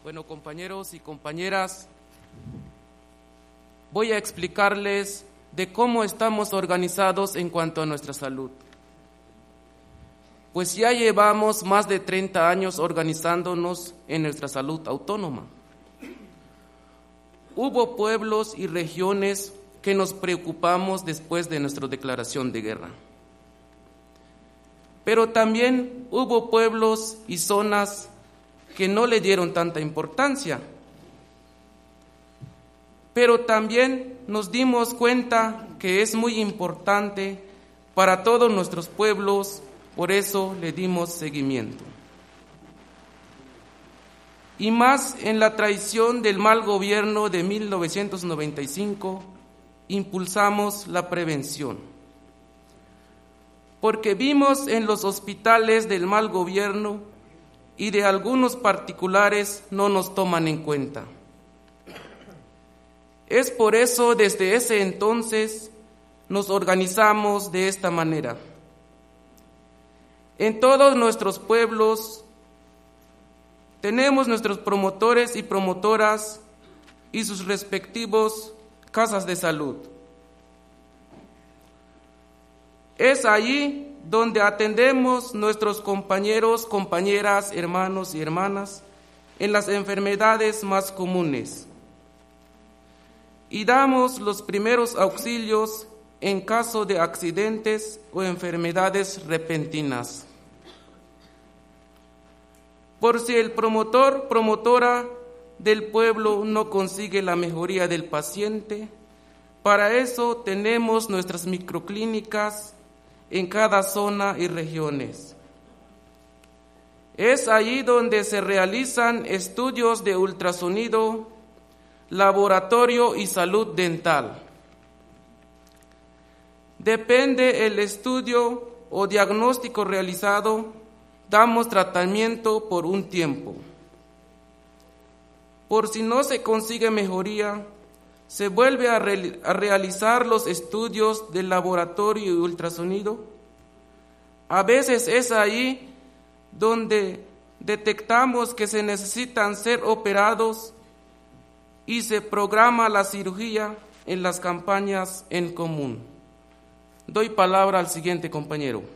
Bueno, compañeros y compañeras, voy a explicarles de cómo estamos organizados en cuanto a nuestra salud. Pues ya llevamos más de 30 años organizándonos en nuestra salud autónoma. Hubo pueblos y regiones que nos preocupamos después de nuestra declaración de guerra. Pero también hubo pueblos y zonas que no le dieron tanta importancia. Pero también nos dimos cuenta que es muy importante para todos nuestros pueblos, por eso le dimos seguimiento. Y más en la traición del mal gobierno de 1995, impulsamos la prevención. Porque vimos en los hospitales del mal gobierno y de algunos particulares no nos toman en cuenta. Es por eso desde ese entonces nos organizamos de esta manera. En todos nuestros pueblos tenemos nuestros promotores y promotoras y sus respectivos casas de salud. Es allí donde atendemos nuestros compañeros, compañeras, hermanos y hermanas en las enfermedades más comunes y damos los primeros auxilios en caso de accidentes o enfermedades repentinas. Por si el promotor, promotora del pueblo no consigue la mejoría del paciente, para eso tenemos nuestras microclínicas en cada zona y regiones. Es allí donde se realizan estudios de ultrasonido, laboratorio y salud dental. Depende el estudio o diagnóstico realizado, damos tratamiento por un tiempo. Por si no se consigue mejoría, se vuelve a realizar los estudios del laboratorio y ultrasonido. A veces es ahí donde detectamos que se necesitan ser operados y se programa la cirugía en las campañas en común. Doy palabra al siguiente compañero.